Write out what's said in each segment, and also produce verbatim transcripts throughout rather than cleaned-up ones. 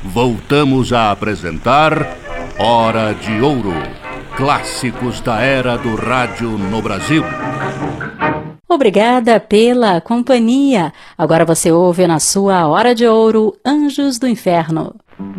voltamos a apresentar Hora de Ouro, clássicos da era do rádio no Brasil. Obrigada pela companhia. Agora você ouve na sua Hora de Ouro, Anjos do Inferno.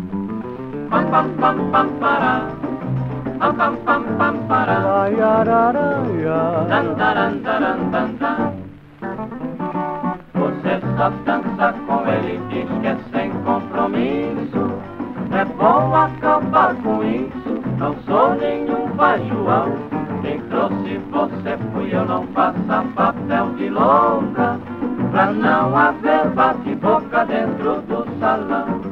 Você só dança com ele, diz que é sem compromisso. É bom acabar com isso, não sou nenhum vajuão. Quem trouxe você fui eu, não faça papel de louca, pra não haver bate-boca dentro do salão.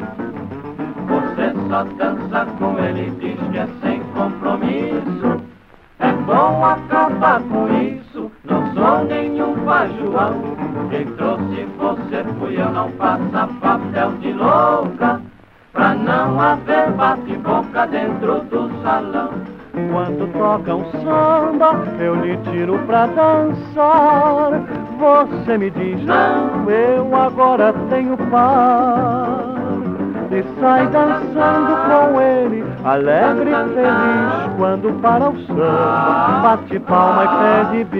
Você só dança com ele, diz que é sem compromisso. É bom acabar com isso, não sou nenhum vajuão. Quem trouxe você fui eu, não faça papel de louca, pra não haver bate-boca dentro do salão. Quando toca um samba, eu lhe tiro pra dançar. Você me diz, não, eu agora tenho par. E sai dançando com ele, alegre e feliz. Quando para o samba, bate palma e pede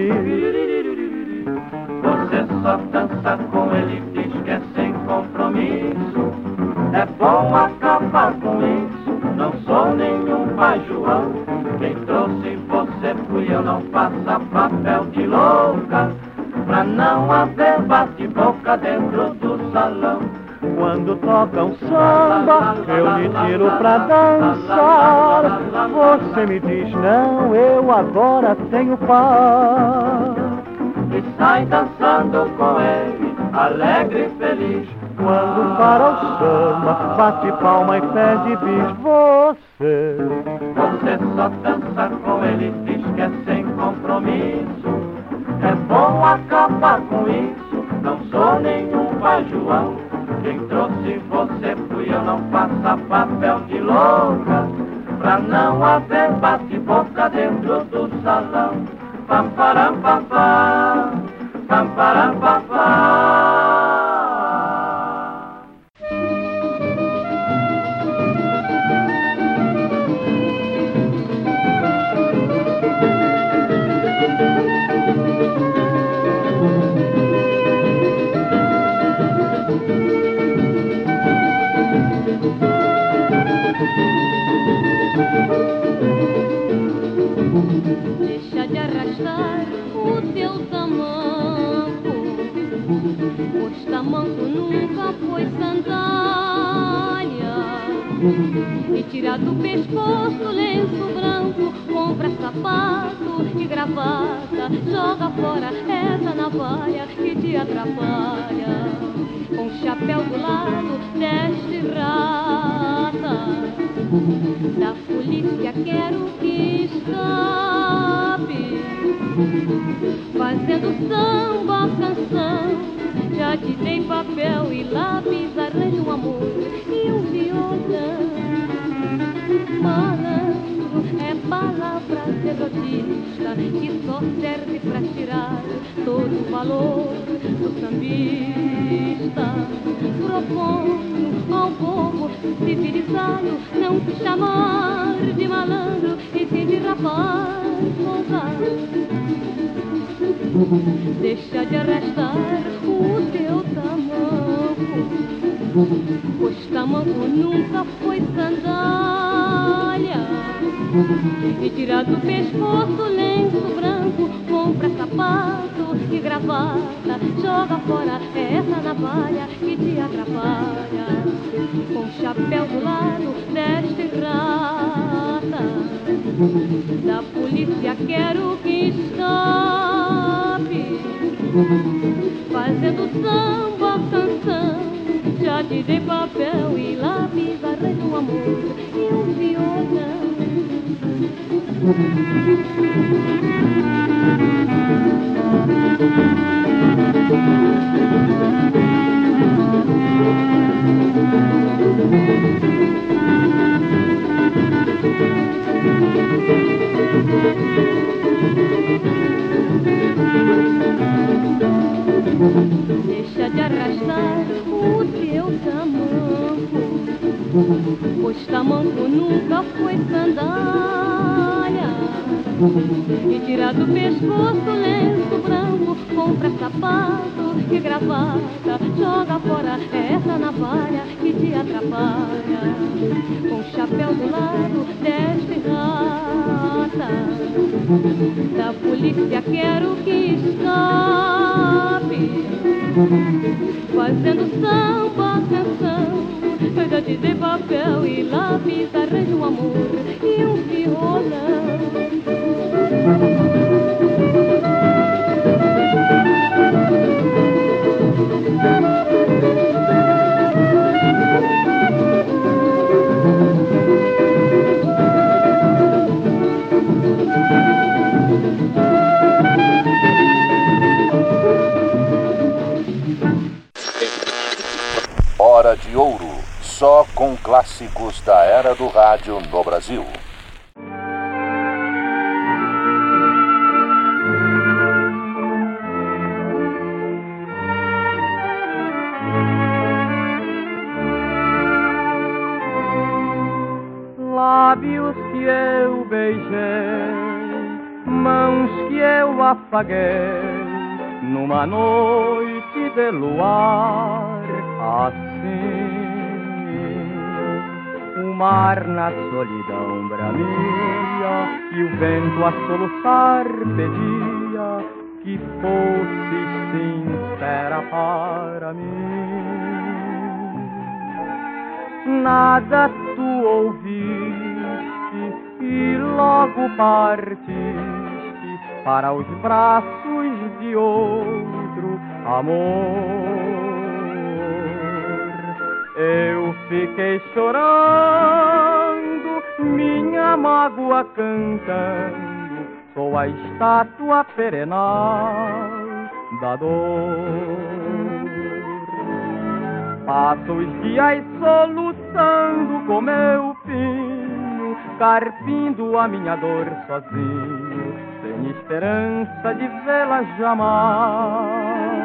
bis. Você só dança com ele, diz que é sem compromisso. É bom acabar com isso, não sou nenhum vajuão. Quem trouxe você fui eu, não faça papel de louca, pra não haver bate-boca dentro do salão. Quando toca um samba, eu lhe tiro pra dançar. Você me diz, não, eu agora tenho par. E sai dançando com ele, alegre e feliz. Quando para o samba, bate palma e pede bis. Você, você só dança com ele, diz que é sem compromisso. É bom acabar com isso, não sou nenhum vajuão. Quem trouxe você fui eu, não faça papel de louca, pra não haver bate-boca dentro do salão. Pam, param, pam, pam, pam, param, pam, pam. Deixa de arrastar o teu tamanco, pois tamanco nunca foi sandália. E tira do pescoço lenço branco, compra sapato e gravata, joga fora essa navalha que te atrapalha. Com chapéu do lado deste rata, da polícia quero que escape, fazendo samba canção. Já te dei papel e lápis, arranjo um amor e um violão. Malandro é palavra derrotista que só serve pra tirar todo o valor do sambista. Proponho ao povo civilizado não te chamar de malandro e sim de rapaz ousado. Deixa de arrastar o teu tamanco, pois tamanco nunca foi sandália. E tira do pescoço lenço branco, compra sapato e gravata, joga fora essa navalha que te atrapalha. Com chapéu do lado deste rata, da polícia quero que escape, fazendo samba canção. Já te dei papel e lápis, arranjo um amor e um violão. Deixa de arrastar o teu tamanco, pois tamanco nunca foi sandália. E tira do pescoço lenço branco, compra sapato e gravata, joga fora essa navalha que te atrapalha. Com o chapéu do lado deste rata, da polícia quero que escape, fazendo samba, canção. Eu já te dei papel e lápis, arranjo um amor e um violão. Hora de Ouro, só com clássicos da era do rádio no Brasil. Lábios que eu beijei, mãos que eu afaguei, numa noite de luar assim. O mar na solidão bramia e o vento a soluçar pedia que fosse sincera para mim. Nada tu ouviste e logo partiste para os braços de outro amor. Eu fiquei chorando, minha mágoa cantando, sou a estátua perenal da dor. Passo os dias soluçando com meu pinho, carpindo a minha dor sozinho, sem esperança de vê-la jamais.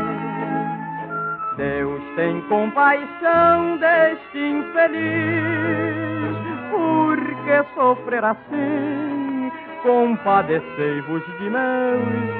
Deus tem compaixão deste infeliz, porque sofrer assim, compadecei-vos de meus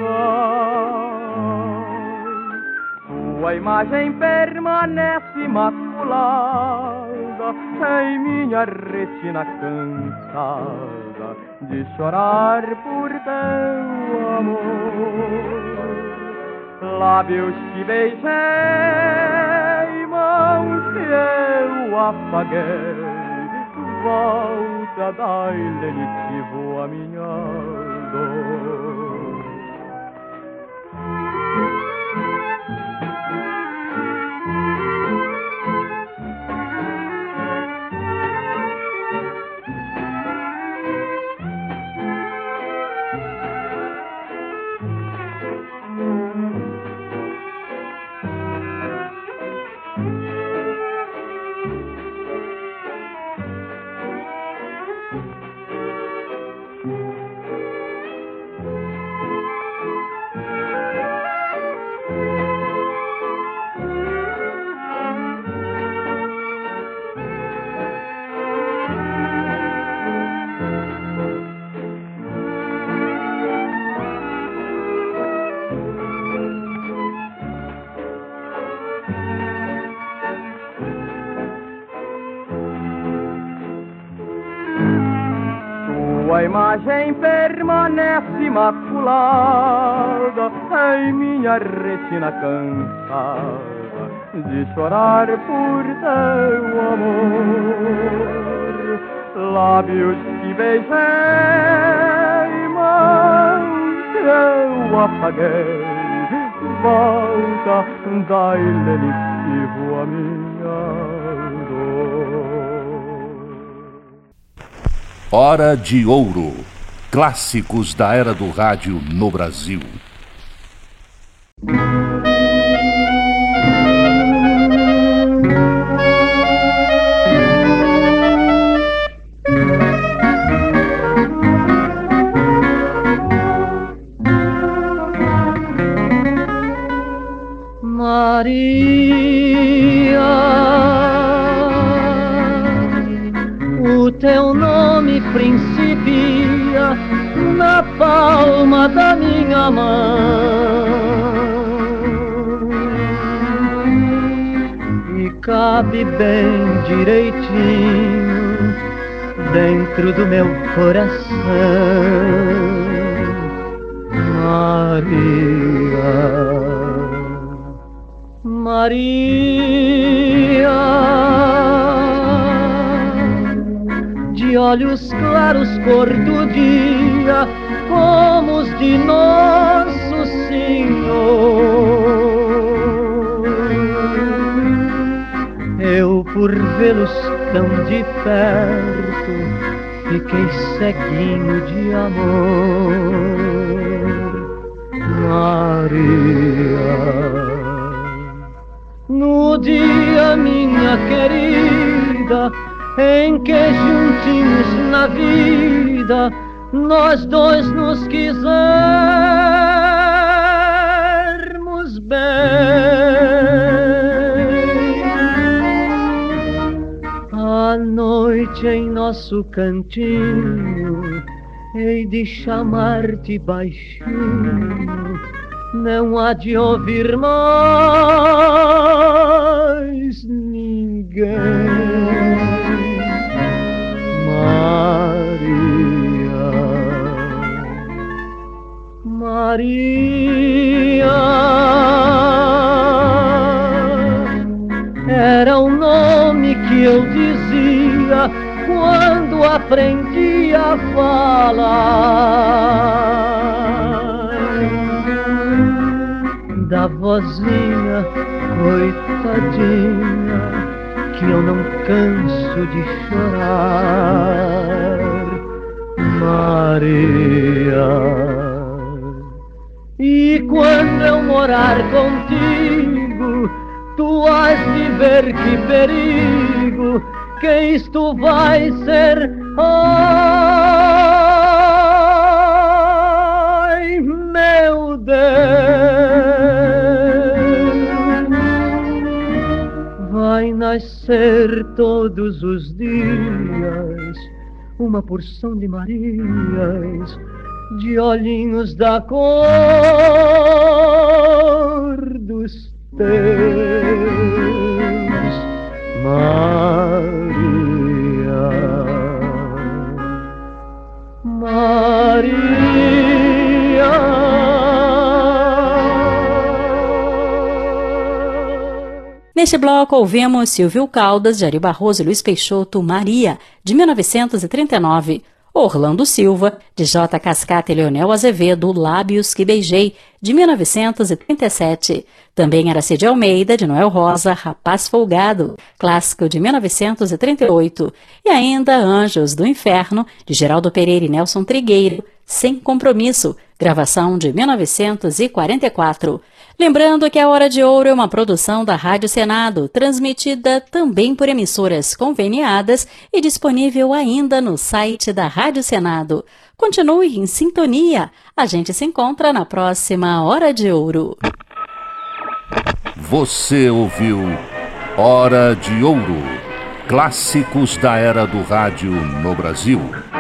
pais. Tua imagem permanece imaculada em minha retina cansada de chorar por teu amor. Lábios que beijei, mãos que eu apaguei, volta, dai lenitivo a minha dor. Tua imagem permanece imaculada em minha retina cansada de chorar por teu amor. Lábios que beijei, mãos que eu apaguei, volta, dai lenitivo a minha dor. Hora de Ouro, clássicos da era do rádio no Brasil. Maria, se principia na palma da minha mão e cabe bem direitinho dentro do meu coração. Maria, Maria, de olhos claros cor do dia, como os de Nosso Senhor. Eu, por vê-los tão de perto, fiquei ceguinho de amor. Maria, no dia, minha querida, em que juntinhos na vida nós dois nos quisermos bem, à noite em nosso cantinho hei de chamar-te baixinho, não há de ouvir mais ninguém. Maria, Maria, era o nome que eu dizia quando aprendi a falar da vozinha coitadinha que eu não canso de chorar. Maria, e quando eu morar contigo, tu has de ver que perigo, que isto vai ser. Ai, meu Deus, vai nascer todos os dias uma porção de Marias, de olhinhos da cor dos teus. Maria, Maria, neste bloco ouvimos Silvio Caldas, Jair Barroso e Luiz Peixoto, Maria, de mil novecentos e trinta e nove. Orlando Silva, de J. Cascata e Leonel Azevedo, Lábios que Beijei, de mil novecentos e trinta e sete. Também Aracide Almeida, de Noel Rosa, Rapaz Folgado, clássico de mil novecentos e trinta e oito. E ainda Anjos do Inferno, de Geraldo Pereira e Nelson Trigueiro, Sem Compromisso, gravação de mil novecentos e quarenta e quatro. Lembrando que a Hora de Ouro é uma produção da Rádio Senado, transmitida também por emissoras conveniadas e disponível ainda no site da Rádio Senado. Continue em sintonia. A gente se encontra na próxima Hora de Ouro. Você ouviu Hora de Ouro, clássicos da era do rádio no Brasil.